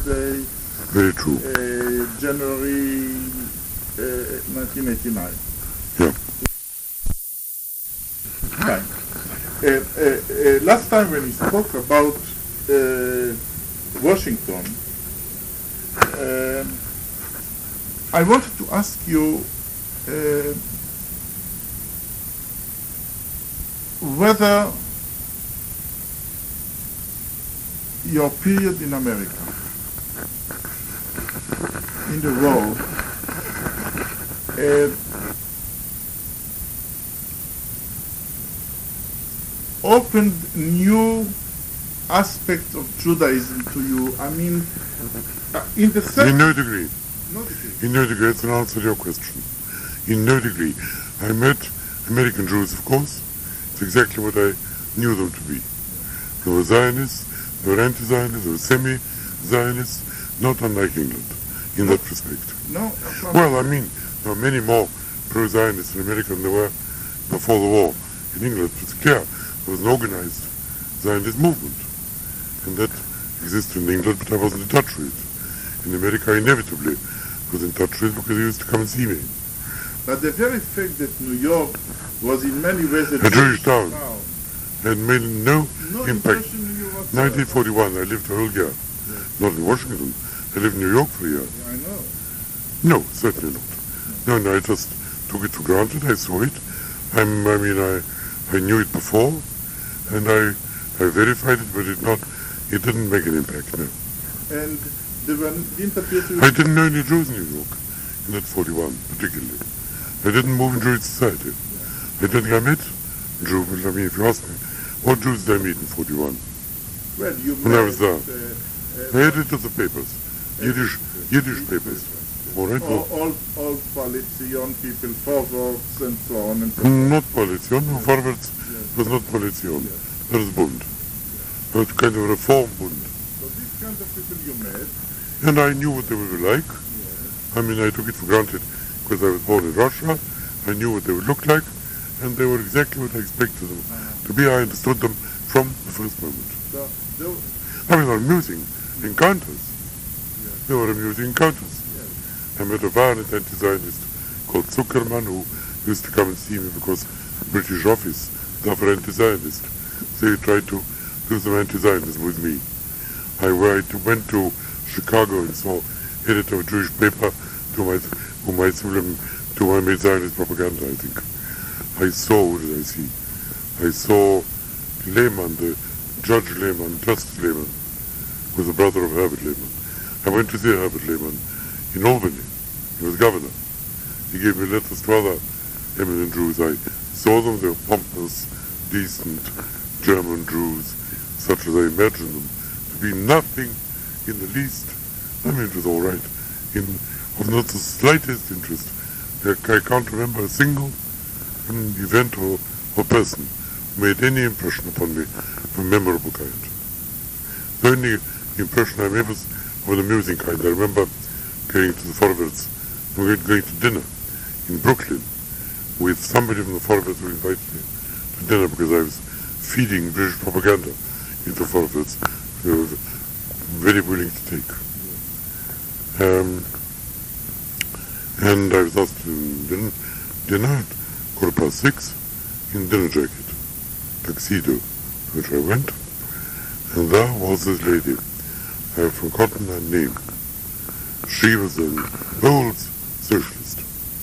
Day, Very true. January 1989. Yeah. Fine. Last time when we spoke about Washington, I wanted to ask you whether your period in America, in the war, opened new aspects of Judaism to you. I mean, in the sense... In no degree. No degree. In no degree, that's an answer to your question. In no degree. I met American Jews, of course. It's exactly what I knew them to be. They were Zionists, they were anti-Zionists, they were semi-Zionists, not unlike England in that respect. No. Well, I mean, there were many more pro-Zionists in America than there were before the war. In England, it's clear, there was an organized Zionist movement. And that existed in England, but I wasn't in touch with it. In America, I inevitably was in touch with it because he used to come and see me. But the very fact that New York was in many ways a Jewish town had made no impact. In you whatsoever. 1941, I lived a whole year. Yes. Not in Washington. I lived in New York for a year. Yeah, I know. No, certainly not. No, I just took it for granted. I saw it. I knew it before, and I verified it, but it didn't make an impact, no. And didn't appear to... I didn't know any Jews in New York in that 41, particularly. I didn't move in Jewish society. I think I met Jews, I mean, if you ask me, what Jews did I meet in 41? Well, you When met, I was there. The editors of papers, Yiddish papers. All right? all Koalition people, forwards and so on and so on. Not Koalition, no, forwards was not Koalition. That was Bund. It was kind of a reform Bund. So these kind of people you met. And I knew what they would be like. I mean, I took it for granted because I was born in Russia. I knew what they would look like, and they were exactly what I expected them to be. I understood them from the first moment. So, I mean, they were amusing encounters. They were amusing encounters. I met a violent anti-Zionist called Zuckerman who used to come and see me because the British office was for anti-Zionist. So he tried to do some anti-Zionism with me. I went to Chicago and saw editor of a Jewish paper whom I made Zionist propaganda, I think. I saw, what did I see? I saw Lehman, the Judge Lehman, Justice Lehman, was the brother of Herbert Lehman. I went to see Herbert Lehman in Albany. He was governor. He gave me letters to other eminent Jews. I saw them. They were pompous, decent German Jews, such as I imagined them to be. Nothing in the least. I mean, it was all right. Of not the slightest interest. I can't remember a single event or person who made any impression upon me of a memorable kind. The only impression I made was of an amusing kind. I remember going to the Forwards, we were going to dinner in Brooklyn with somebody from the Forwards who invited me to dinner because I was feeding British propaganda into Forwards. They were very willing to take. And I was asked to dinner at 6:15 in dinner jacket, tuxedo, to which I went. And there was this lady. I have forgotten her name. She was an old socialist.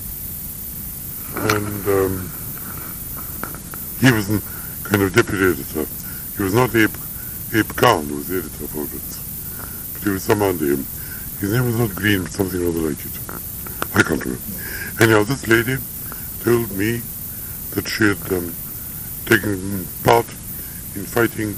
And he was a kind of deputy editor. He was not Abe Kahn, who was the editor of Forwards, but he was some under him. His name was not Green, but something rather like it. I can't remember. Anyhow, this lady told me that she had taken part in fighting,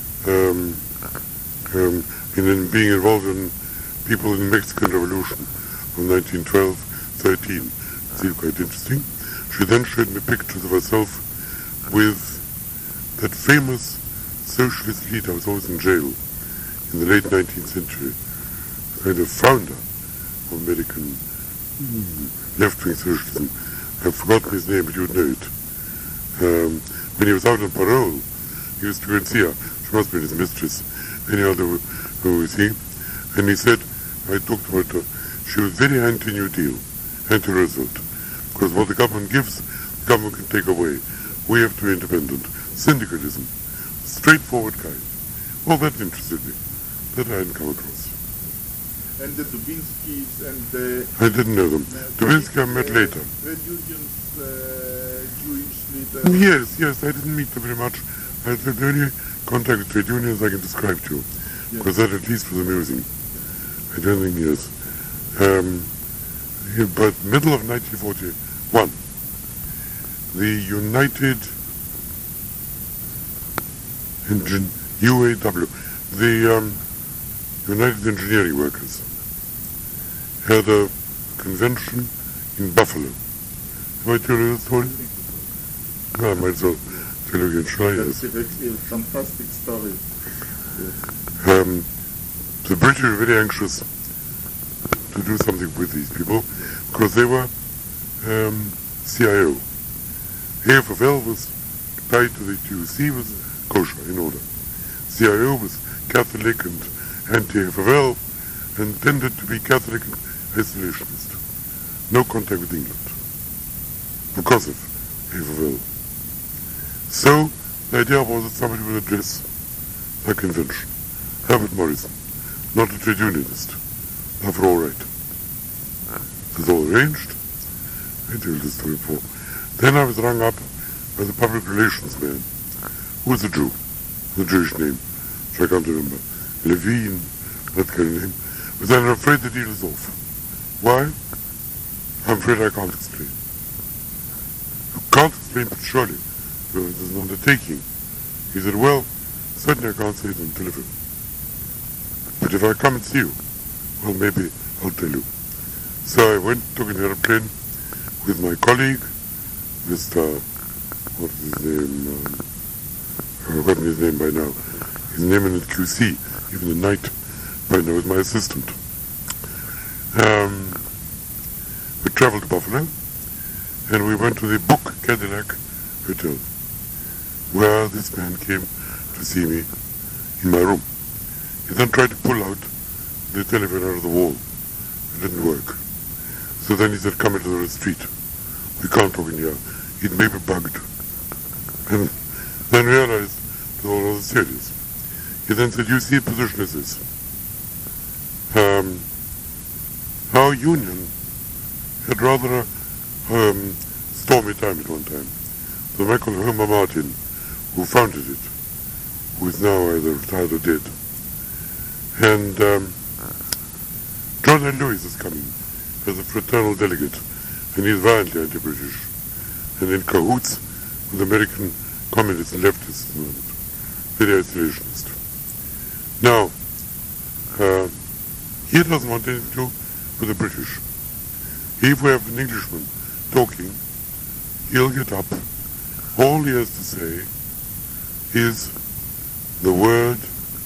in being involved in people in the Mexican Revolution of 1912-13. It seemed quite interesting. She then showed me pictures of herself with that famous socialist leader who was always in jail in the late 19th century, kind of founder of American left-wing socialism. I've forgotten his name, but you would know it. When he was out on parole, he used to go and see her. She must be his mistress. Anyhow, who was he? And he said, I talked about her, she was very anti-New Deal, anti-Roosevelt, because what the government gives, the government can take away. We have to be independent. Syndicalism, straightforward kind. Well, that interested me. That I hadn't come across. And the Dubinskis and the... I didn't know them. Dubinsky I met later. Trade unions, Jewish leader. Yes, I didn't meet them very much. I had the only contact with trade unions I can describe to you, because that at least was amusing. I don't think yes. But middle of 1941, the United UAW, the United Engineering Workers, had a convention in Buffalo. Have I told you the story? No, I might as well tell you again. Shall I? That's a fantastic story. The British were very anxious to do something with these people because they were CIO. AFFL was tied to the Jews. C was kosher in order. CIO was Catholic and anti-AFFL and tended to be Catholic and isolationist. No contact with England because of AFFL. So the idea was that somebody would address the convention. Herbert Morrison, not a trade unionist, not for all right. It was all arranged. I told this story before. Then I was rung up by the public relations man, who was a Jew, the Jewish name, which I can't remember. Levine, that kind of name. But then I'm afraid the deal is off. Why? I'm afraid I can't explain. You can't explain, but surely, because there's an undertaking. He said, well, certainly I can't say it on telephone. But if I come and see you, well, maybe I'll tell you. So I went, took an airplane with my colleague, Mr. What is his name? I've forgotten his name by now. His name in the QC, even the night by now, was my assistant. We traveled to Buffalo, and we went to the Book Cadillac Hotel, where this man came to see me in my room. He then tried to pull out the telephone out of the wall. It didn't work. So then he said, come into the street. We can't talk in here. It may be bugged. And then realized that all was serious. He then said, you see, the position is this. Our union had rather a stormy time at one time. So Michael Homer Martin, who founded it, who is now either retired or dead, and John N. Lewis is coming as a fraternal delegate, and he's violently anti-British, and in cahoots with American communists and leftists, very isolationist. Now, he doesn't want anything to do with the British. If we have an Englishman talking, he'll get up. All he has to say is the word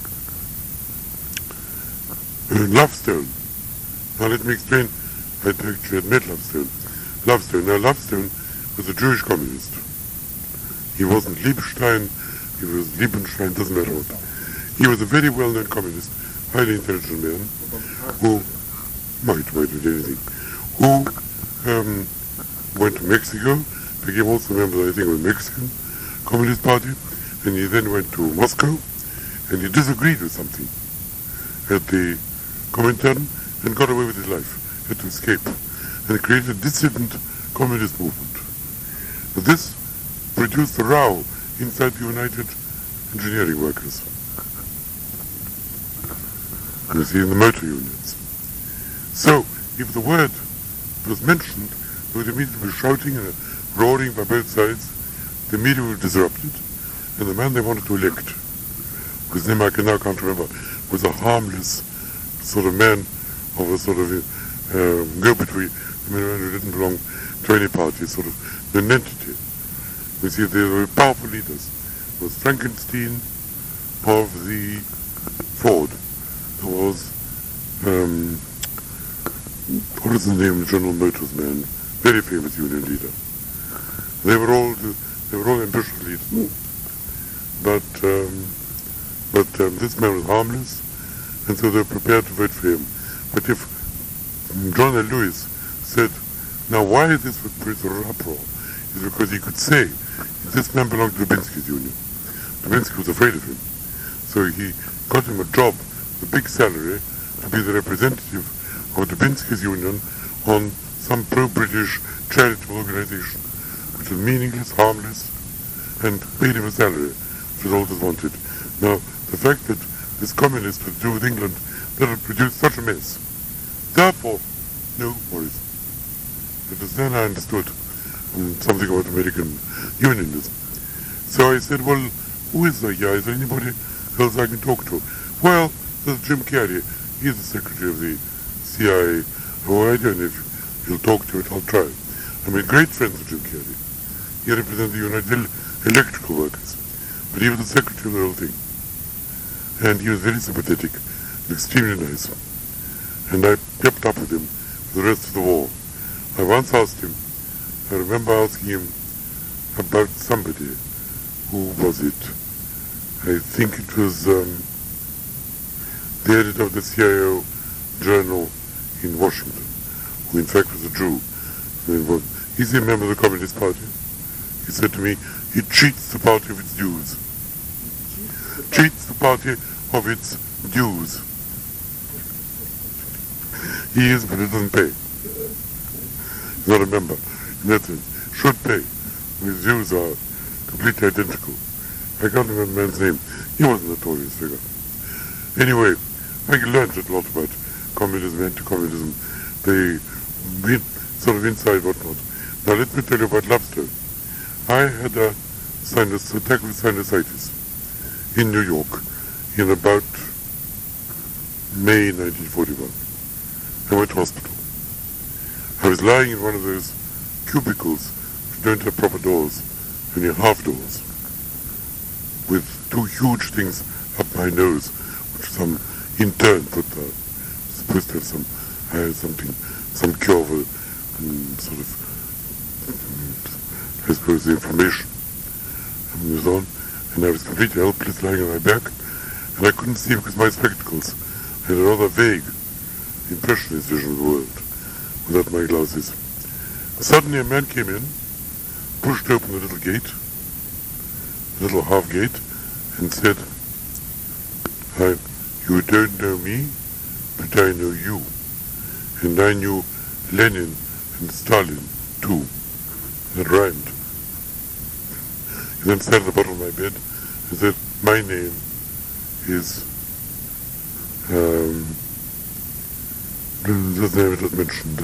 Lovestone. Now let me explain. I actually had met Lovestone. Now Lovestone was a Jewish communist. He wasn't Liebstein, he was Liebenstein, doesn't matter what. He was a very well-known communist, highly intelligent man, who might do anything, who went to Mexico, became also a member, I think, of the Mexican Communist Party, and he then went to Moscow, and he disagreed with something at the Comintern and got away with his life, had to escape, and created a dissident communist movement. But this produced a row inside the United Engineering Workers. You see, in the motor unions. So, if the word was mentioned, there would immediately be shouting and roaring by both sides. The media was disrupted, and the man they wanted to elect, whose name I can't remember, was a harmless sort of man of a sort of go-between, a man who didn't belong to any party, sort of an entity. You see, there were powerful leaders. There was Frankenstein of the Ford. There was, what is the name of General Motors man? Very famous union leader. They were all ambitious leaders. But this man was harmless, and so they're prepared to vote for him. But if John L. Lewis said, now why is this with Prince uproar? Is because he could say, this man belonged to Dubinsky's union. Dubinsky was afraid of him. So he got him a job, a big salary, to be the representative of Dubinsky's union on some pro-British charitable organization, which was meaningless, harmless, and paid him a salary, which was all that wanted. Now, the fact that this communist would do with England, that would produce such a mess. Therefore, no worries. It was then I understood something about American unionism. So I said, well, who is there here? Is there anybody else I can talk to? Well, there's Jim Carrey. He's the secretary of the CIA. Oh, I don't know if he'll talk to it. I'll try. I made great friends with Jim Carrey. He represented the United Electrical Workers. But he was the secretary of the whole thing. And he was very sympathetic and extremely nice. And I kept up with him for the rest of the war. I once asked him, I remember asking him about somebody. Who was it? I think it was the editor of the CIO journal in Washington, who in fact was a Jew. He's a member of the Communist Party. He said to me, he cheats the party of its dues. Cheats the party of its dues. He is, but it doesn't pay. He's not a member. In that sense, should pay. His dues are completely identical. I can't remember the man's name. He was a notorious figure. Anyway, I learned a lot about communism, anti-communism, the sort of inside whatnot. Now let me tell you about Lobster. I had a attack with sinusitis in New York in about May 1941. I went to hospital. I was lying in one of those cubicles which don't have proper doors, only half doors, with two huge things up my nose, which some intern put there. Supposed to have some cure for sort of, I suppose, the inflammation. And it was on, and I was completely helpless lying on my back, and I couldn't see because my spectacles had a rather vague impressionist vision of the world without my glasses. Suddenly a man came in, pushed open the little gate, the little half gate, and said, you don't know me, but I know you. And I knew Lenin and Stalin too. That rhymed. He then sat at the bottom of my bed and said, my name is the name I just mentioned.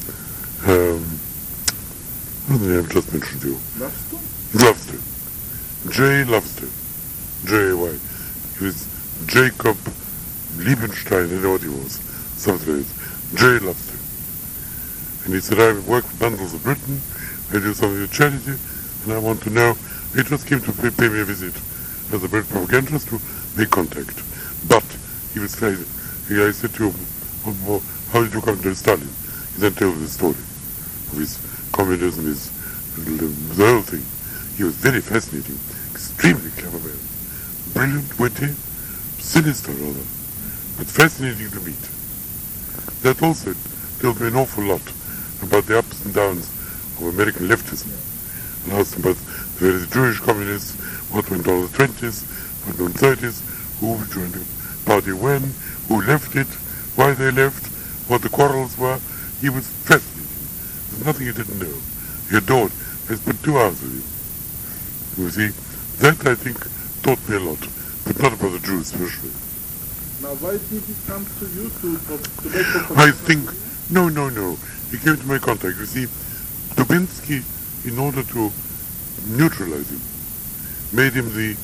What's the name I just mentioned to you? Lobster. J. Lobster. J-A-Y. He was Jacob Liebenstein, I know what he was. Something like that. J. Lobster. And he said, I work for Bundles of Britain, I do something with charity, and I want to know, he just came to pay me a visit as a British propagandist to make contact. But, he was saying, I said to him, how did you come to Stalin? He then told the story of his communism, the whole thing. He was very fascinating, extremely clever man. Brilliant, witty, sinister rather, but fascinating to meet. That also told me an awful lot about the ups and downs of American leftism. And asked about the various Jewish communists, what went on in the 20s, what went on in the 30s, who joined the party when, who left it, why they left, what the quarrels were. He was fascinating. There's nothing he didn't know. He adored. I spent 2 hours with him. You see, that I think taught me a lot, but not about the Jews especially. Now, why did he come to you to make a I think, no. He came to my contact. You see, Dubinsky, in order to neutralize him, made him the,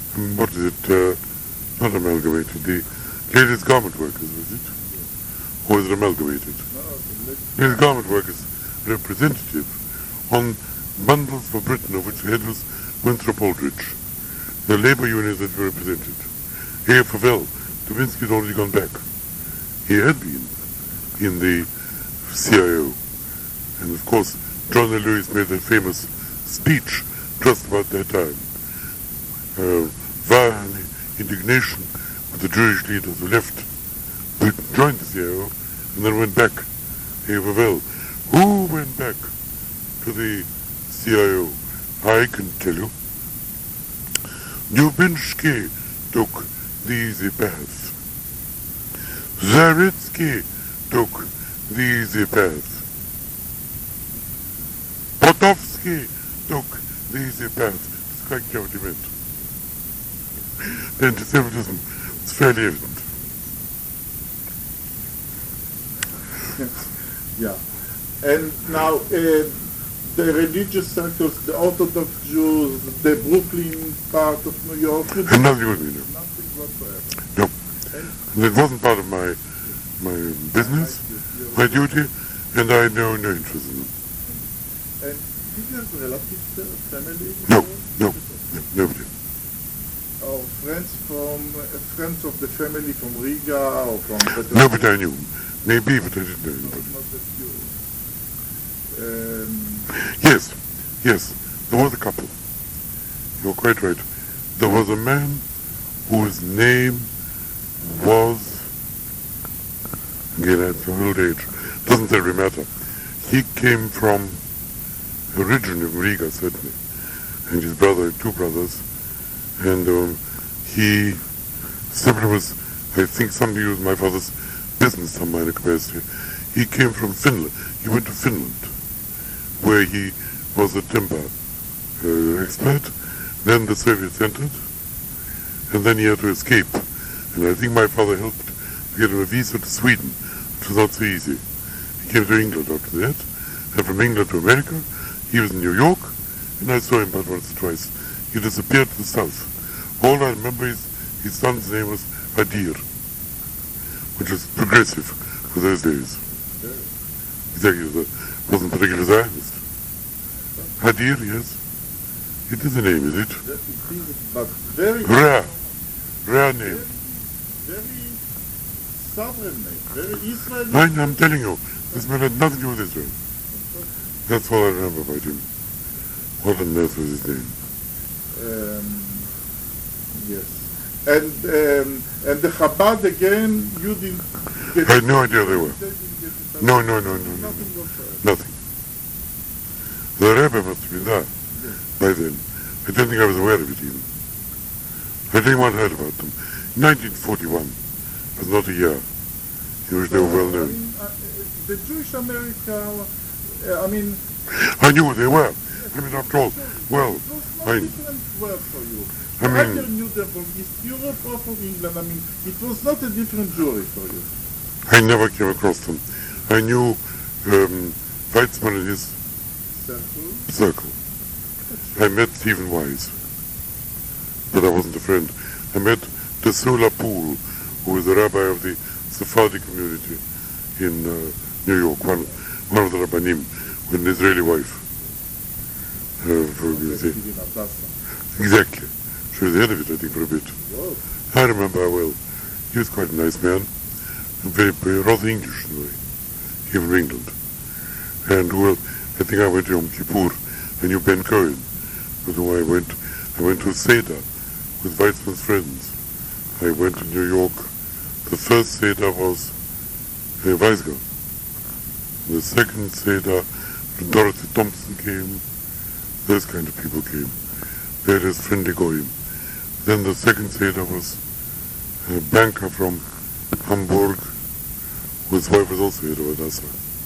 not amalgamated, the ladies' garment workers, was it? Or is it amalgamated? No, ladies' garment workers representative on Bundles for Britain, of which the head was Winthrop Aldrich, the labor unions that were represented. Here for Vel, Dubinsky had already gone back. He had been in the CIO. And of course, John L. Lewis made that famous speech just about that time. Violent indignation with the Jewish leaders who left joined the CIO and then went back. Well, who went back to the CIO? I can tell you. Dubinsky took the easy path. Zaritsky took the easy path. Potovsky took the easy path. That's quite what he meant. The anti-Semitism is fairly evident. Yeah. And now the religious circles, the Orthodox Jews, the Brooklyn part of New York. And nothing with me, no. Nothing whatsoever. No. And it wasn't part of my business, my duty, and I had no interest in them. And did you have relatives there, family? No, nobody. Or friends of the family from Riga or from Petersburg? Nobody I knew. Maybe, but I didn't know anybody. Not that you. Yes, there was a couple. You're quite right. There was a man whose name was, again, at the old age, doesn't really matter. He came from, originally from Riga, certainly, and his brother, two brothers, and he simply was, I think somebody used my father's business, some minor capacity. He came from Finland. He went to Finland, where he was a timber expert. Then the Soviets entered, and then he had to escape. And I think my father helped to get him a visa to Sweden, which was not so easy. He came to England after that, and from England to America. He was in New York, and I saw him about once or twice. He disappeared to the south. All I remember is his son's name was Adir, which was progressive for those days. Exactly, wasn't particularly Zionist. Adir, yes. It is a name, is it? That it is, but very Rare name. very sovereign name, very Israeli. I'm telling you, this man had nothing to do with Israel. That's all I remember about him. What on earth was his name? Yes. And the Chabad again, you didn't get I had no idea they were. They didn't get it. No. Nothing whatsoever. Nothing. The Rebbe must have been there by then. I don't think I was aware of it even. I think one heard about them. 1941 was not a year in which they were well known. The Jewish America, I knew what they were. I mean, after all, well, it was not I, different word for you. I mean- Either knew them from East Europe or from England. It was not a different jury for you. I never came across them. I knew Weizmann and his circle. I met Stephen Wise, but I wasn't a friend. I met Desula Pool, who was the rabbi of the Sephardi community in New York, one of the Rabbanim, with an Israeli wife. Exactly. She was the head of it, I think, for a bit. Wow. I remember her well. He was quite a nice man, and very rather English in a way. He from England. And well, I think I went to Yom Kippur. I knew Ben Cohen, with whom I went to a Seder with Weizmann's friends. I went to New York. The first Seder was Weisgau. The second Seder, Dorothy Thompson came. Those kind of people came. They had his friend Goyim. Then the second Seder was a banker from Hamburg, whose wife was also head of Hadassah.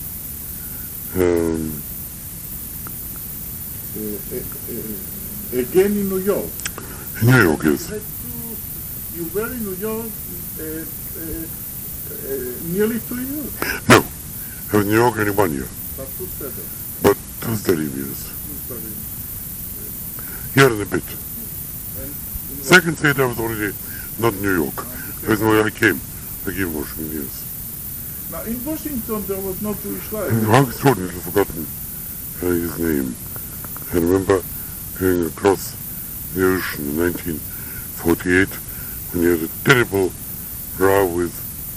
Again in New York. In New York, yes. You were in New York nearly 2 years. No, I was in New York only 1 year, But 2 Seders. but 2 study years. 2 studies. Year and a bit. And in Second Seder I was already not in New York. I was where I came Washington, yes. Now in Washington there was no Jewish life. How extraordinary, I've forgotten his name. I remember going across the ocean in 1948 when he had a terrible row with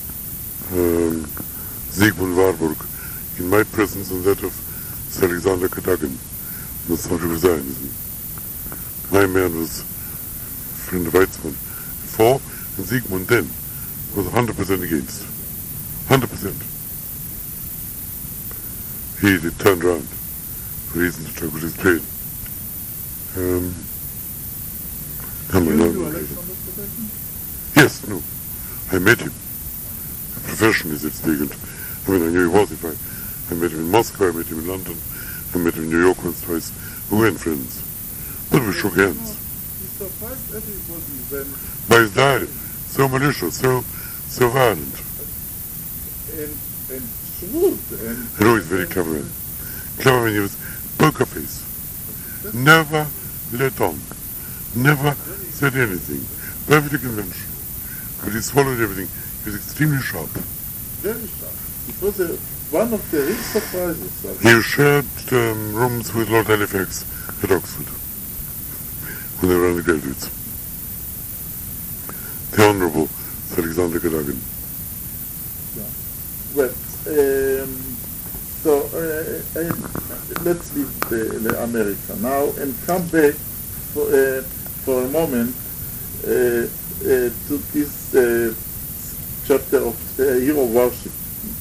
Zygmunt Warburg in my presence and that of Sir Alexander Cadogan, the subject of Zionism. My man was a friend of Weizmann before, and Zygmunt then was 100% against. 100%. He turned around for reasons which I could explain. Yes, no. I met him. Professionally, speaking. I mean, I knew he was. I met him in Moscow, I met him in London, I met him in New York once, twice. We weren't friends. But we shook hands. He surprised everybody when... By his diary. So malicious, so violent. And shrewd. And always very clever man. Clever man, he was poker face. Never let on. Never said anything. Perfectly conventional. But he swallowed everything. He was extremely sharp. Very sharp. It was one of the real surprises. He shared rooms with Lord Halifax at Oxford when they were undergraduates. The Honourable Sir Alexander Cadogan. Yeah. Well, let's leave the America now and come back for a moment to this chapter of hero worship.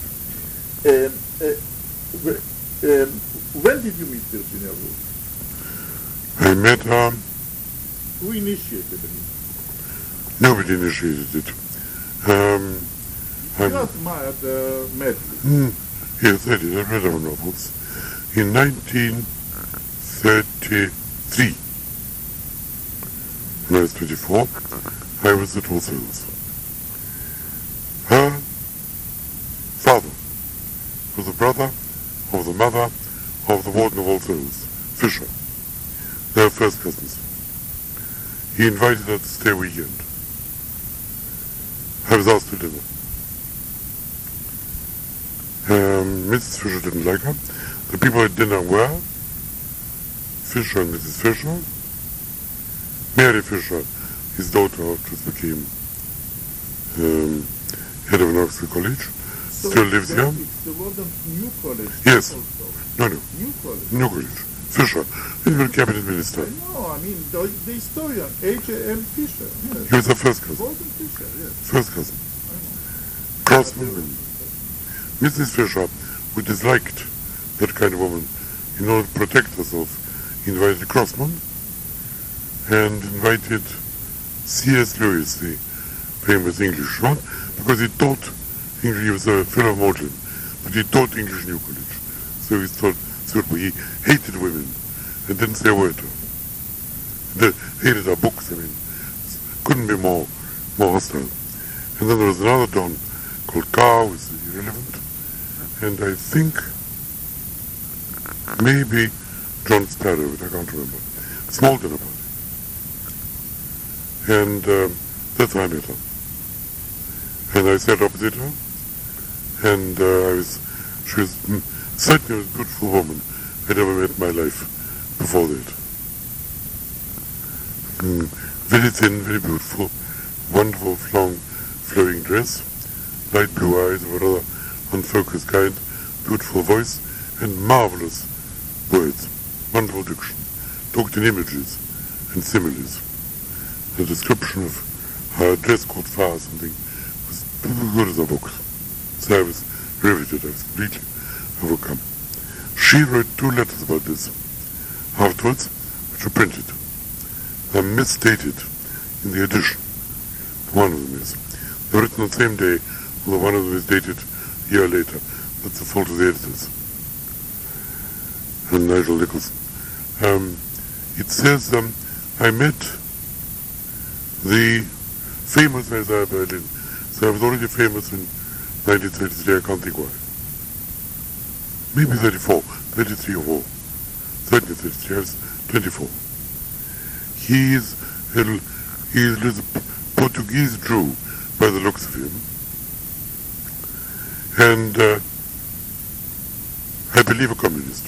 When did you meet Virginia Woolf? I met her. Who initiated it? Nobody initiated it. You admired Medley. Yes, I did. I read her novels. In 1933, when I was 24, I was at All Souls. Her father was the brother of the mother of the warden of All Souls, Fisher. They were first cousins. He invited her to stay a weekend. I was asked to dinner. Mrs. Fisher didn't like her. The people at dinner were Fisher and Mrs. Fisher, Mary Fisher, his daughter, just became head of an Oxford college, So still lives here. It's the word of New College. Yes. Also. No. New College. New college. Fisher, little cabinet minister. No, I mean the historian, H.M. Fisher. Yes. He was her first cousin. Gordon Fisher, yes. First cousin. I know. Crossman. Mrs. Fisher, who disliked that kind of woman, in order to protect herself, invited Crossman and invited C.S. Lewis, the famous English one, because he taught English. He was a fellow of Magdalen, but he taught English New College. So he taught, he hated women and didn't say a word to her. They hated her books, I mean, couldn't be more hostile. And then there was another Don called Carr, who was irrelevant, and I think maybe John Sparrow, but I can't remember. Small dinner party. And that's how I met her. And I sat opposite her, and she was certainly the most beautiful woman I'd ever met in my life before that. Very thin, very beautiful, wonderful, long, flowing dress, light blue eyes of a rather unfocused kind, beautiful voice, and marvelous words, wonderful diction, talked in images and similes. The description of her dress caught fire or something was as good as her books. So I was riveted, I was completely overcome. She wrote 2 letters about this afterwards, which were printed. They're misstated in the edition. One of them is. They're written on the same day, although one of them is dated a year later. That's the fault of the editors. And Nigel Nicholson. It says, I met the famous Isaiah Berlin. So I was already famous in 1933, I can't think why. Maybe 34, 33 or 4. Certainly 33, I was 24. He is a Portuguese Jew by the looks of him. And I believe a communist.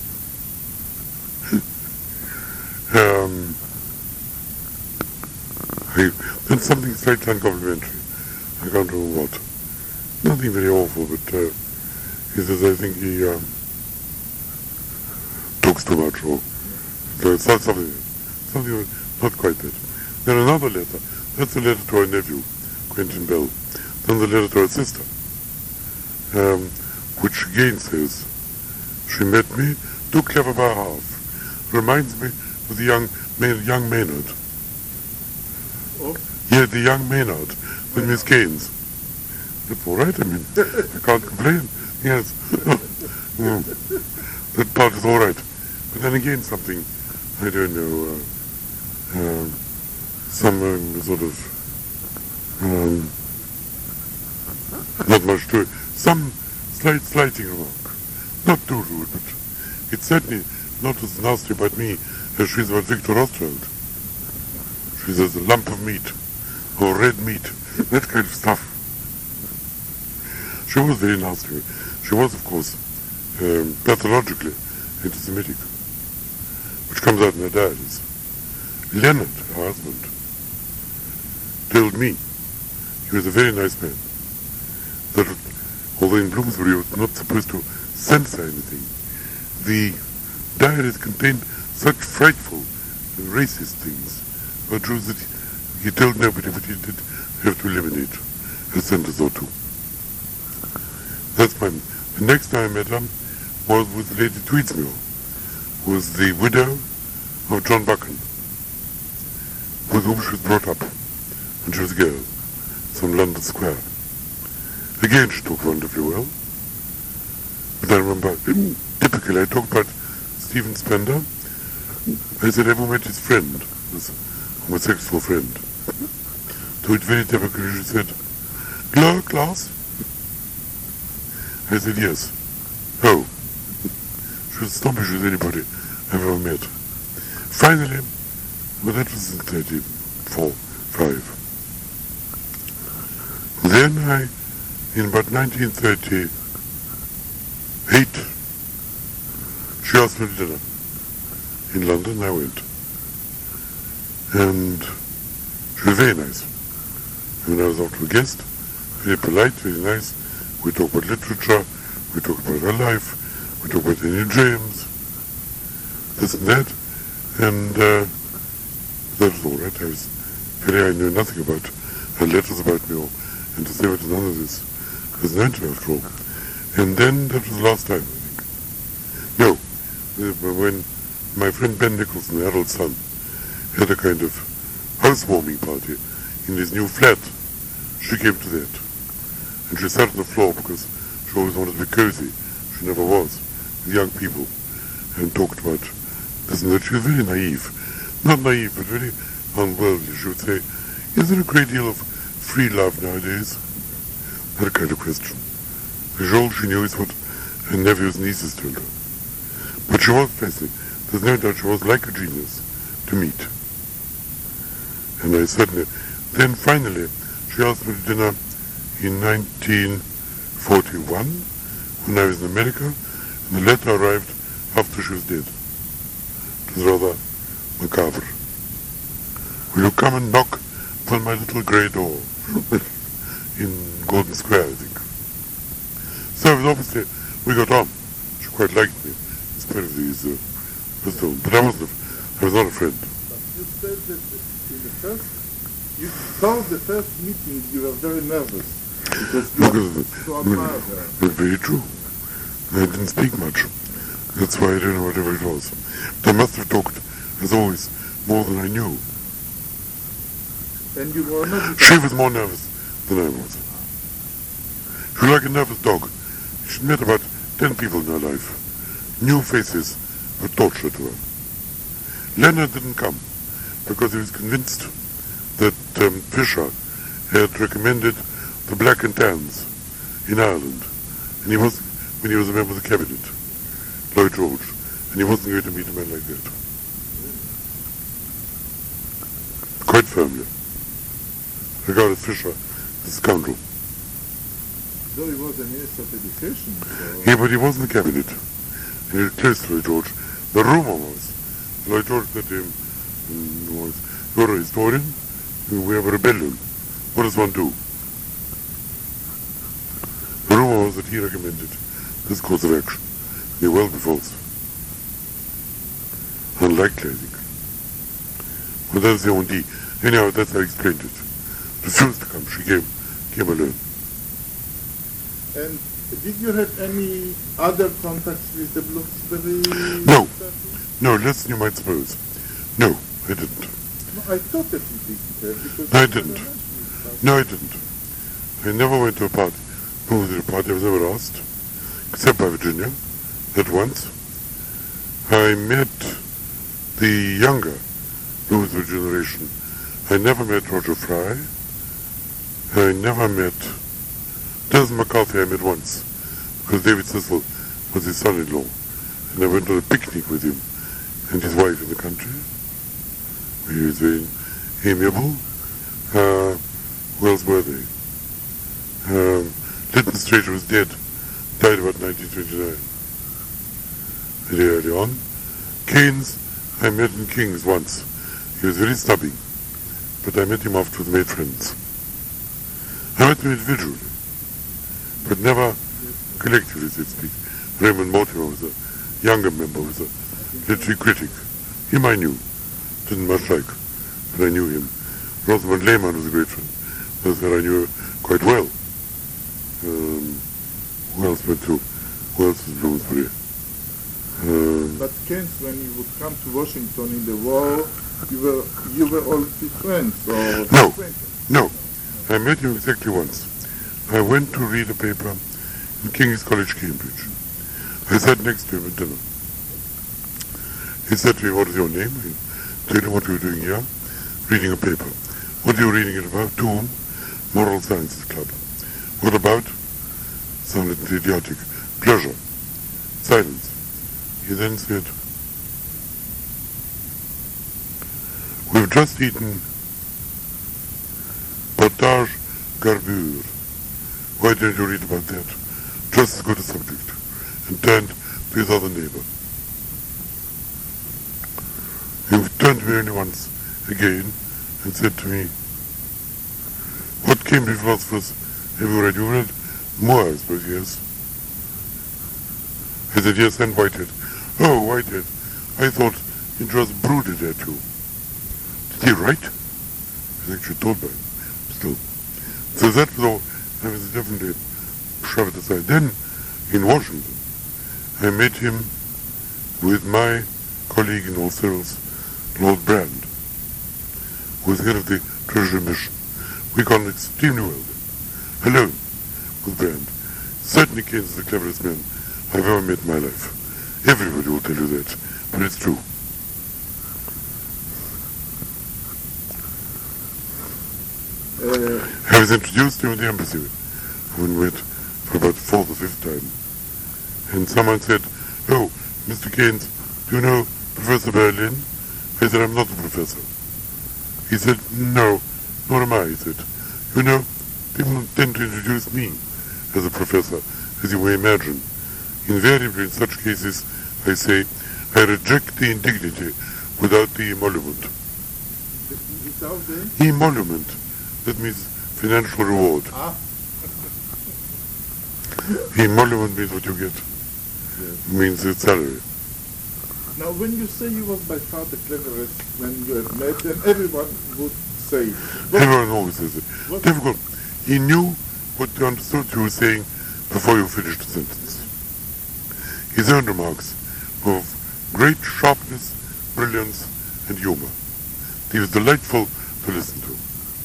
Then something slightly uncomplimentary. I can't remember what. Nothing very awful, but he says, I think he talks too much, or something not quite that. Then another letter. That's the letter to our nephew, Quentin Bell. Then the letter to our sister, which again says, she met me, too clever by half. Reminds me of the young Maynard. Oh? Yeah, the young Maynard with Miss Keynes. That's all right, I mean, I can't complain. Yes. That part is all right. But then again, something, I don't know, some sort of, not much to it. Some slighting remark. Not too rude, but it's certainly not as nasty about me as she's about Victor Rothschild. She's as a lump of meat, or red meat, that kind of stuff. She was very nasty. She was, of course, pathologically anti-Semitic, which comes out in her diaries. Leonard, her husband, told me he was a very nice man, that although in Bloomsbury he was not supposed to censor anything, the diaries contained such frightful and racist things about Jews that he told nobody, but he did have to eliminate a sentence or two. That's my... The next time I met her was with Lady Tweedsmuir, who was the widow of John Buchan, with whom she was brought up when she was a girl, some London Square. Again, she talked wonderfully well. But I remember, typically, I talked about Stephen Spender. I said, ever met his friend, his homosexual friend. So it very typically, she said, Klaus? I said, yes. Oh. She was astonished with anybody I've ever met. Finally, well, that was in 34, 5. Then in about 1938, she asked me to dinner in London. I went. And she was very nice. And I was off to a guest, very polite, very nice. We talked about literature, we talked about her life, we talked about any dreams, this and that. And that was all right. I knew nothing about her letters about me, and to say what none of this was known to me after all. And then that was the last time, I think. No, when my friend Ben Nicholson, the adult son, had a kind of housewarming party in his new flat, she came to that. And she sat on the floor because she always wanted to be cozy. She never was, with young people, and talked about this and that. She was very naive. Not naive, but very unworldly. She would say, is there a great deal of free love nowadays? That kind of question. Because all she knew is what her nephews and nieces told her. But she was fascinating. There's no doubt she was like a genius to meet. And I certainly... Then finally, she asked me to dinner in 1941, when I was in America, and the letter arrived after she was dead. It was rather macabre. Will you come and knock upon my little grey door in Gordon Square, I think. So it was obviously, we got on. She quite liked me, in spite of these wisdom. But I was not a friend. But you said that you told the first meeting you were very nervous. Because so very true. I didn't speak much. That's why I don't know whatever it was. But I must have talked, as always, more than I knew. And you were not... She was more nervous than I was. She was like a nervous dog. She met about 10 people in her life. New faces were torture to her. Leonard didn't come because he was convinced that Fisher had recommended the Black and Tans in Ireland, and he was, when he was a member of the cabinet, Lloyd George, and he wasn't going to meet a man like that. Quite firmly. Regarded Fisher as a scoundrel. So he was a Minister of Education. So... Yeah, but he was in the cabinet, and he was close to Lloyd George. The rumour was, Lloyd George said to him, you're a historian, we have a rebellion, what does one do? The rumour was that he recommended this course of action. May well be false. Unlikely, I think. But that's the only... Anyhow, that's how I explained it. Refused to come. She came alone. And did you have any other contacts with the Bloomsbury? No. No, less than you might suppose. No, I didn't. No, I thought that you did because No, I you didn't. never mentioned it. No, I didn't. I never went to a party. Bloomsbury party, I was never asked. Except by Virginia, that once. I met the younger Bloomsbury generation. I never met Roger Fry. I never met Desmond McCarthy. I met once because David Cecil was his son-in-law, and I went on a picnic with him and his wife in the country. He was very amiable. Who else were they? Lytton Strader was dead, died about 1929. Very early on. Keynes, I met in King's once. He was very stubby, but I met him afterwards, made friends. I met him individually, but never collectively, so to speak. Raymond Mortimer was a younger member, was a literary critic. Him I knew, didn't much like, but I knew him. Rosamund Lehmann was a great friend. That's what I knew quite well. Who else went to? Who else was Bloomsbury? But Keynes, when he would come to Washington in the war, you were all his friends or No. acquaintances? No, I met him exactly once. I went to read a paper in King's College, Cambridge. I sat next to him at dinner. He said to me, "What is your name?" I told him what we were doing here, reading a paper. What are you reading it about? To whom? Moral Sciences Club. What about? Sounded idiotic. Pleasure. Silence. He then said, "We've just eaten potage garbure. Why didn't you read about that? Just as good a subject." And turned to his other neighbor. He turned to me only once again and said to me, "What Cambridge philosophers have you read? You read Moore, I suppose, yes?" I said, "Yes, and Whitehead." "Oh, Whitehead. I thought it was brooded at you." Did he write? I was actually told by him. Still. So that was all. I was definitely shoved aside. Then, in Washington, I met him with my colleague in All Souls, Lord Brand, who was head of the Treasury Mission. We got on extremely well then. Alone with Brand. Certainly Keynes is the cleverest man I've ever met in my life. Everybody will tell you that, but it's true. I was introduced to him at the embassy when we met for about the fourth or fifth time. And someone said, "Oh, Mr. Keynes, do you know Professor Berlin?" I said, "I'm not a professor." He said, "No, nor am I." He said, "You know, people tend to introduce me as a professor, as you may imagine. Invariably in such cases, I say, I reject the indignity without the emolument." Without the? Emolument. That means financial reward. Emolument means what you get. Yes. Means the salary. Now, when you say he was by far the cleverest when you have met, then everyone would say. Everyone always says it. What? Difficult. He knew what you understood you were saying before you finished the sentence. His own remarks were of great sharpness, brilliance, and humor. He was delightful to listen to.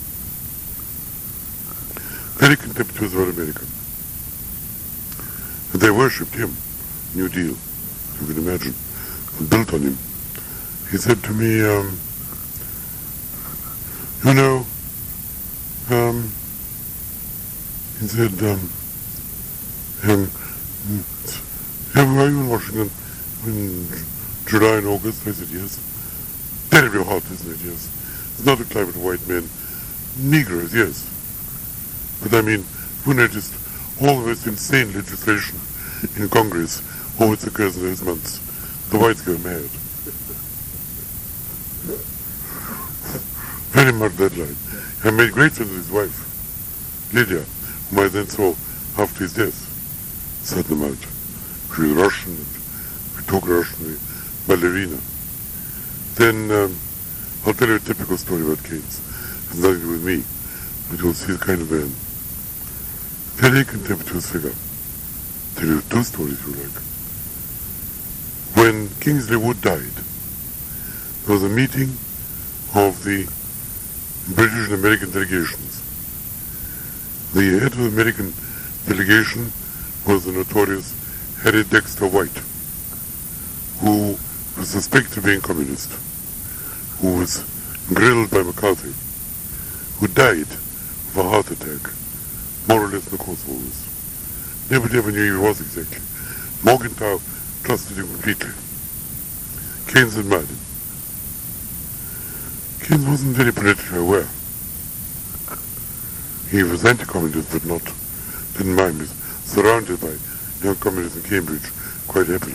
Very contemptuous about America. And they worshipped him. New Deal, you can imagine. Built on him. He said to me, "You know," he said, "Were you in Washington in July and August?" I said, "Yes." "Terribly hot, isn't it?" "Yes." "It's not a climate of white men." "Negroes, yes." But I mean, who noticed all the most insane legislation in Congress always occurs in those months? The whites go mad. Very much that line. I made great friends with his wife, Lydia, whom I then saw after his death. Certain amount. She was Russian, and we talk Russian, we ballerina. Then I'll tell you a typical story about Keynes. It has nothing to do with me, but you'll see the kind of man. Then can tell you figure. Tell you two stories if you like. When Kingsley Wood died, there was a meeting of the British and American delegations. The head of the American delegation was the notorious Harry Dexter White, who was suspected of being communist, who was grilled by McCarthy, who died of a heart attack, more or less in the course of all this. Nobody ever knew who he was exactly. Morgenthau trusted him completely. Keynes admired him. Keynes wasn't very politically aware. He was anti-communist, but didn't mind. He was surrounded by young communists in Cambridge quite happily.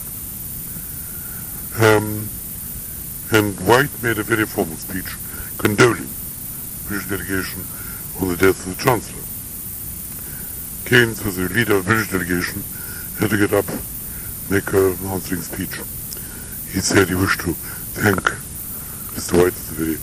And White made a very formal speech condoling the British delegation on the death of the Chancellor. Keynes, as the leader of the British delegation, had to get up, make an answering speech. He said he wished to thank Mr. White for the very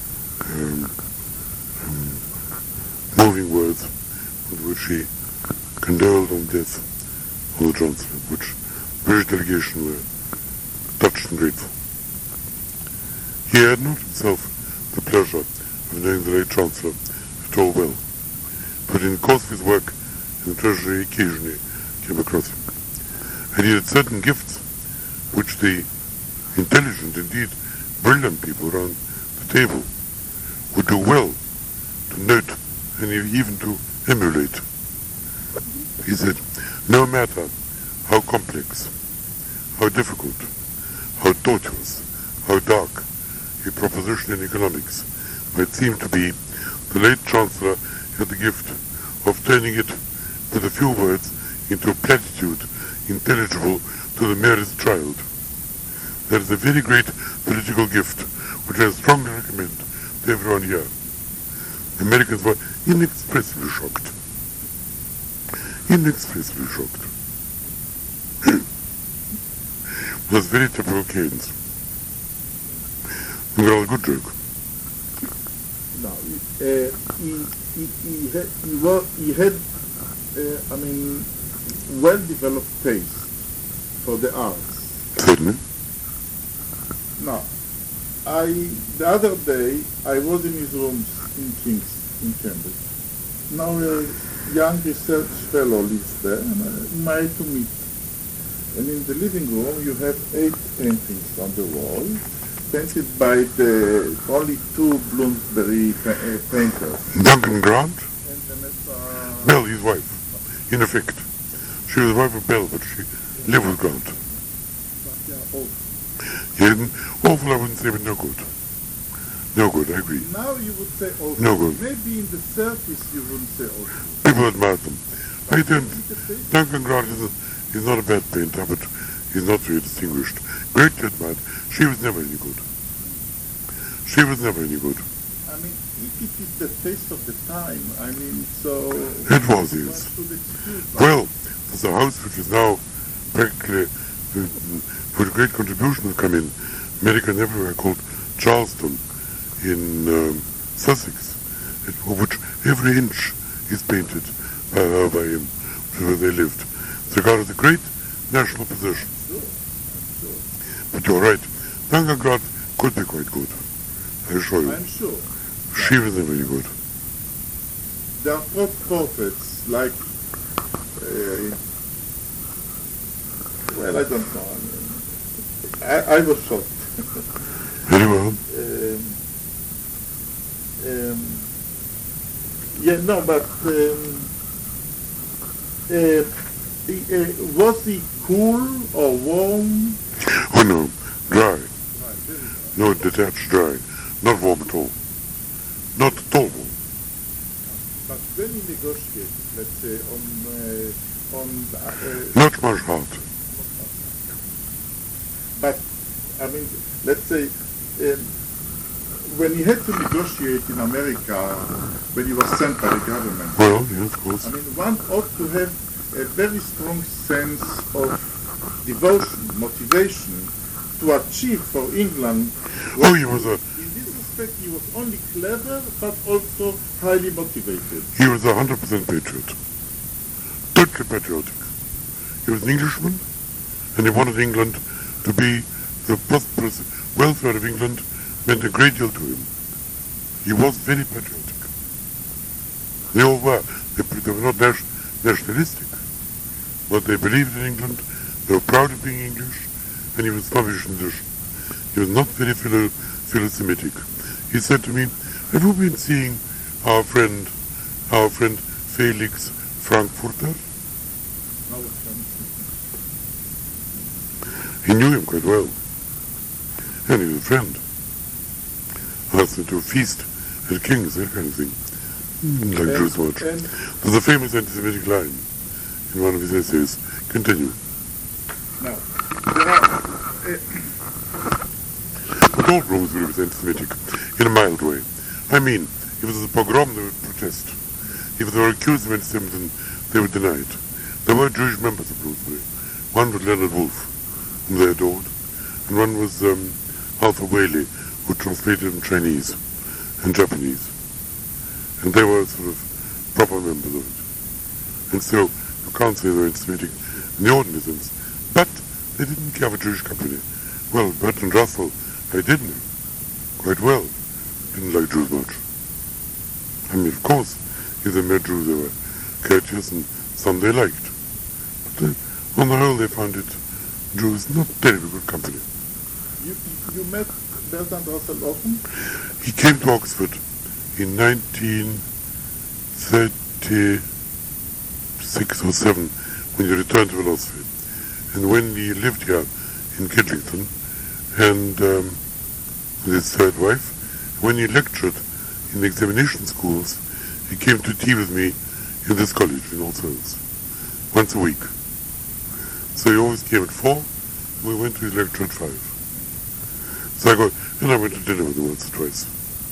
moving words with which he condoled on the death of the Chancellor, which the British delegation were touched and grateful. He had not himself the pleasure of knowing the late Chancellor at all well, but in the course of his work in the Treasury occasionally came across him. And he had certain gifts which the intelligent, indeed brilliant people around the table would do well to note and even to emulate. He said, no matter how complex, how difficult, how tortuous, how dark a proposition in economics might seem to be, the late Chancellor had the gift of turning it with a few words into a platitude intelligible to the merest child. That is a very great political gift, which I strongly recommend to everyone here. The Americans were inexpressibly shocked. Inexpressibly shocked. It was very typical Keynes. It was a good joke. No, he had well-developed taste for the arts. Certainly. Now, the other day, I was in his rooms in Cambridge. Now a young research fellow lives there, and I had to meet. And in the living room, you have 8 paintings on the wall, painted by the only 2 Bloomsbury painters. Duncan Grant? And Vanessa... Bell, his wife, in effect. She was the wife of Bell, but she lived with Grant. Awful, I wouldn't say, but no good. No good, I agree. Now you would say awful. No good. Maybe in the surface you wouldn't say awful. People admire them. I don't. Duncan Grant is not a bad painter, but he's not very distinguished. Greatly admired. She was never any good. She was never any good. I mean, if it is the taste of the time, I mean, so... It was, yes. Well, there's a house which is now practically, with a great contribution has come in, American everywhere, called Charleston in Sussex, of which every inch is painted by her, by him, where they lived. It's regarded as a great national possession. Sure. But you're right, Duncan Grant could be quite good, I assure you. I'm sure. She was never any good. There are prophets like, well, I don't know. I was shocked. Very well. Was he cool or warm? Oh no, dry. No, detached, dry. Not warm at all. Not at all warm. But when he negotiated, let's say, Not much hard. But, I mean, let's say, when he had to negotiate in America, when he was sent by the government, Well, yes, of course. I mean, one ought to have a very strong sense of devotion, motivation, to achieve for England. Oh, he was a... In this respect, he was only clever, but also highly motivated. He was 100% patriot. totally patriotic. He was an Englishman, and he wanted England to be the prosperous welfare of England meant a great deal to him. He was very patriotic. They all were. They were not nationalistic, but they believed in England. They were proud of being English, and he was snobbish in addition. He was not very philo-Semitic. He said to me, "Have you been seeing our friend Felix Frankfurter?" He knew him quite well, and he was a friend. Asked him to a feast at King's, that kind of thing, like Jews much. There's a famous anti-Semitic line in one of his essays. Continue. Now, But all Bloomsbury was anti-Semitic, in a mild way. I mean, if it was a pogrom, they would protest. If they were accused of anti-Semitism, they would deny it. There were Jewish members of Bloomsbury. One was Leonard Woolf, whom they adored, and one was Arthur Whaley, who translated in Chinese and Japanese. And they were sort of proper members of it. And so, you can't say they were anti-Semitic in the ordinary sense. But they didn't care for Jewish company. Well, Bertrand Russell, I did know quite well, didn't like Jews much. I mean, of course, if they met Jews, they were courteous, and some they liked. But on the whole, they found it Jews not terribly good company. you met Bertrand Russell often? He came to Oxford in 1936 or 7 when he returned to philosophy. And when he lived here in Kidlington, and with his third wife, when he lectured in the examination schools, he came to tea with me in this college in All Souls, once a week. So he always came at 4, and we went to his lecture at 5. So I went to dinner with him once or twice.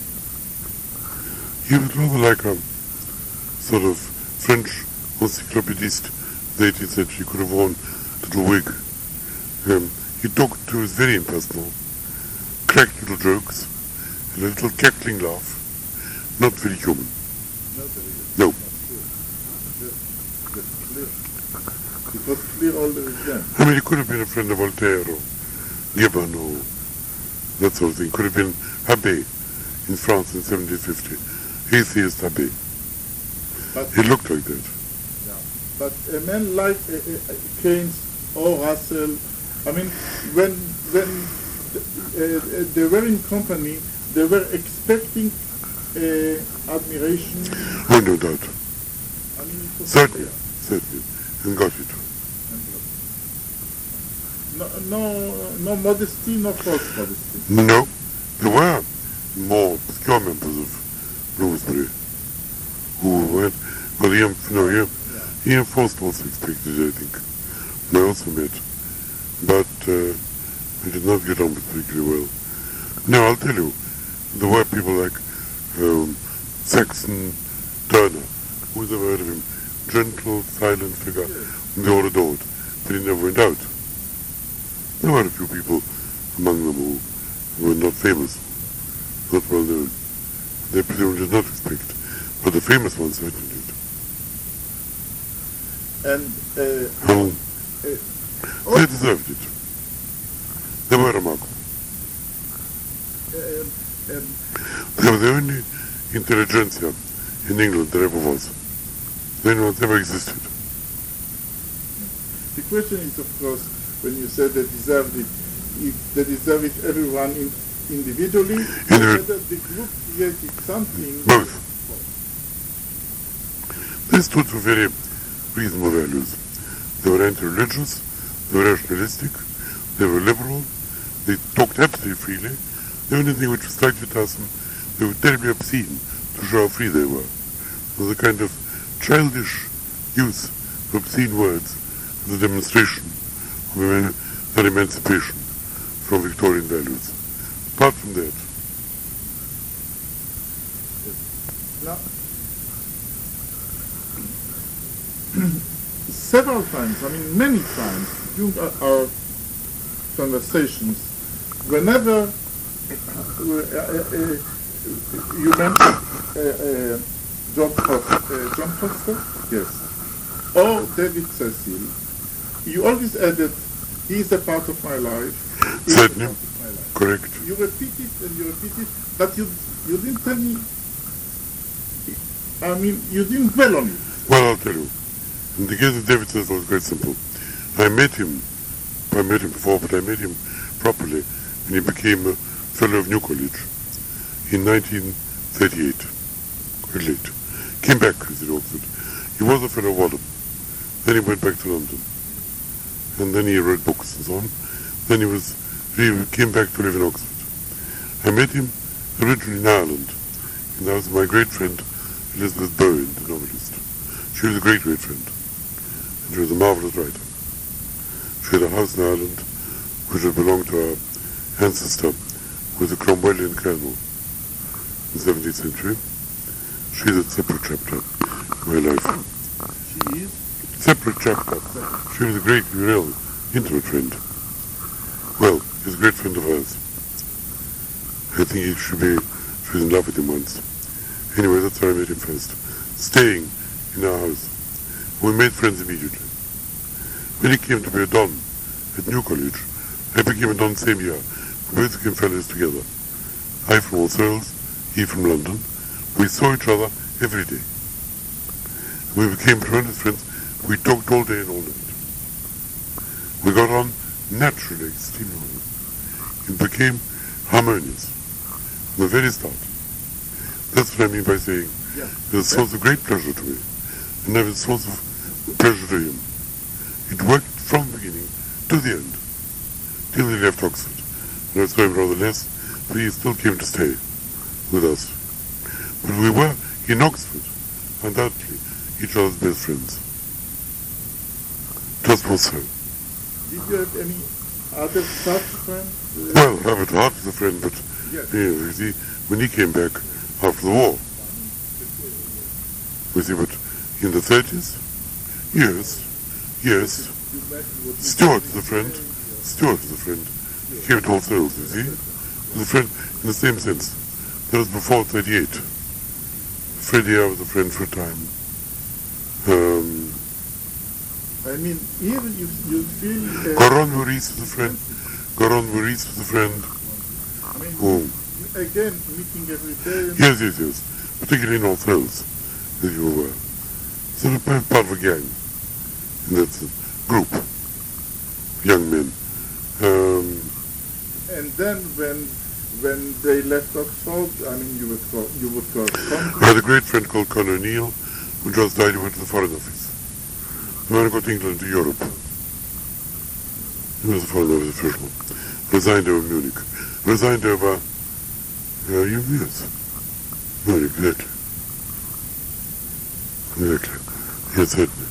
He was rather like a sort of French encyclopedist of the 18th century. He could have worn a little wig. He talked to us very impersonal, cracked little jokes, and a little cackling laugh. Not very human. Not very good. No. That's clear. It was clear all the time. I mean, he could have been a friend of Voltaire or Gibbon or that sort of thing. Could have been Abbé in France in 1750. Atheist Abbé. But, He looked like that. yeah. But a man like Keynes or Russell, I mean, when they were in company, they were expecting admiration. Oh, no doubt. I mean, it was Certainly, clear. certainly. And got it. No modesty, no false modesty. No, there were more obscure members of Bloomsbury who went, well, Ian Forster also expected it, I think. And I also met, but I did not get on with particularly well. No, I'll tell you, there were people like Saxon Turner, who's ever heard of him? Gentle, silent figure, and they all adored, but he never went out. There were a few people among them who were not famous, not well known. They presumably did not expect, but the famous ones certainly did. And They deserved it. They were remarkable. They were the only intelligentsia in England there ever was. The only ones ever existed. the question is, of course, when you say they deserved it, if they deserve it everyone individually, or whether the group created something. Both. They stood for very reasonable values. They were anti-religious, they were rationalistic, they were liberal, they talked absolutely freely. The only thing which was slightly tiresome, they were terribly obscene to show how free they were. There was a kind of childish use of obscene words as a demonstration of their emancipation from Victorian values. Apart from that, Now, several times, I mean many times, during our conversations, whenever you mentioned John Foster, yes, or David Cecil, you always added, he is a part of my life. He is a Certainly. part of my life. Correct. You repeat it and you repeat it, but you didn't tell me, I mean, you didn't dwell on it. Well, I'll tell you. In the case of David Cecil, it was quite simple. I met him before, but I met him properly when he became a fellow of New College in 1938. Quite late. Came back, he said, Oxford. He was a fellow of Wadham. Then he went back to London. And then he wrote books and so on. Then he came back to live in Oxford. I met him originally in Ireland, in the house of my great friend Elizabeth Bowen, the novelist. She was a great, great friend. And she was a marvellous writer. She had a house in Ireland which had belonged to our ancestor, who was a Cromwellian colonel in the 17th century. She's a separate chapter in my life. She is? Separate chapter. She was a great, real, intimate friend. Well, he's a great friend of hers. I think she was in love with him once. Anyway, that's how I met him first. Staying in our house. We made friends immediately. When he came to be a Don at New College, I became a Don same year. We both became fellows together. I from All Souls, he from London. We saw each other every day. We became tremendous friends. We talked all day and all night. We got on naturally, extremely well. It became harmonious from the very start. That's what I mean by saying it was a source of great pleasure to me, and I was a source of pleasure to him. It worked from the beginning to the end, till he left Oxford. And I saw him rather less, but he still came to stay with us. But we were, in Oxford, undoubtedly, each other's best friends. Just was so. Did you have any other such friends? Well, Herbert Hart was a friend, but Yes. you see, when he came back after the war, you see, but in the 30s, yes, Stuart is a friend. Stuart is a friend. He came to All Souls, you see. He was a friend in the same sense. That was before 38. Freddie I was a friend for a time. I mean, here you feel... Goron Maurice was a friend. Goron Maurice was a friend. I mean, Oh. again, meeting every day. And Yes. Particularly in All Souls, as you were. Sort of part of a gang. And that's a group. Young men. And then when they left Oxford, I mean, you would I had a great friend called Conor O'Neill, who just died. He went to the Foreign Office. The man who got England to Europe. He was a Foreign Office official. Resigned over Munich. Resigned over... yes. Munich, exactly. Yes, certainly.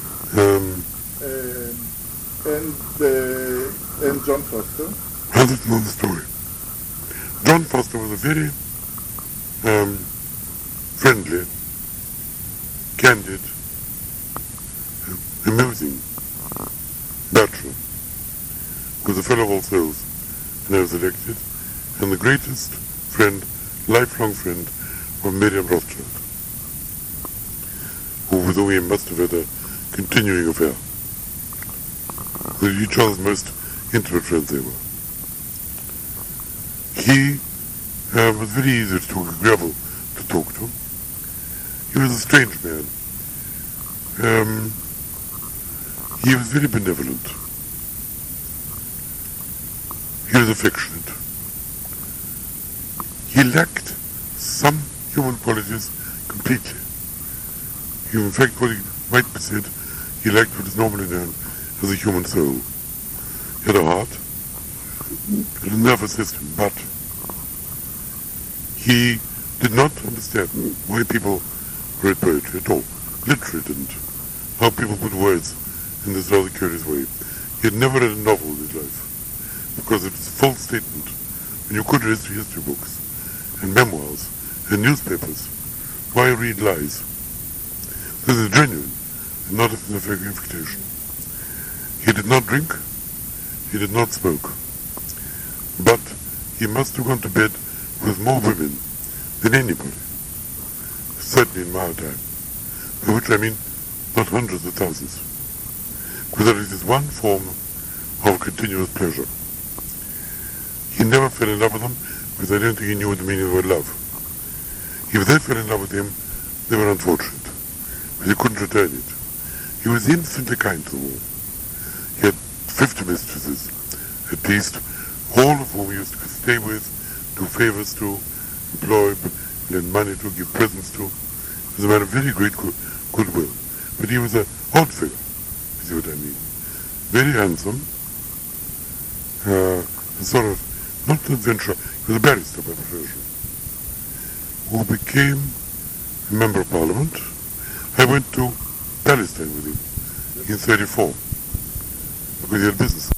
And John Foster. Well, that's another story. John Foster was a very friendly, candid, amusing bachelor. He was a fellow of All Souls, and I was elected, and the greatest friend, lifelong friend, of Miriam Rothschild, who with whom he must have had a continuing affair. They were each other's most intimate friends they were. He was very easy to talk to. He was a strange man. He was very benevolent. He was affectionate. He lacked some human qualities completely. In fact, what he might be said, he lacked what is normally known as a human soul. He had a heart, a nervous system, but he did not understand why people read poetry at all. Literally didn't. How people put words in this rather curious way. He had never read a novel in his life, because it is a false statement. When you could read history books, and memoirs, and newspapers, why read lies? This is genuine, and not an affectation. He did not drink, he did not smoke, but he must have gone to bed with more women than anybody, certainly in my time, by which I mean not hundreds of thousands. Because that is one form of continuous pleasure. He never fell in love with them because I don't think he knew the meaning of the word love. If they fell in love with him, they were unfortunate, because he couldn't return it. He was infinitely kind to them all. He had 50 mistresses, at least, all of whom he used to stay with, do favors to, employ, lend money to, give presents to. He was a man of very great goodwill. But he was an odd figure, you see what I mean. Very handsome, sort of, not an adventurer, he was a barrister by profession, who became a member of Parliament. I went to Palestine with him in '34, because he had business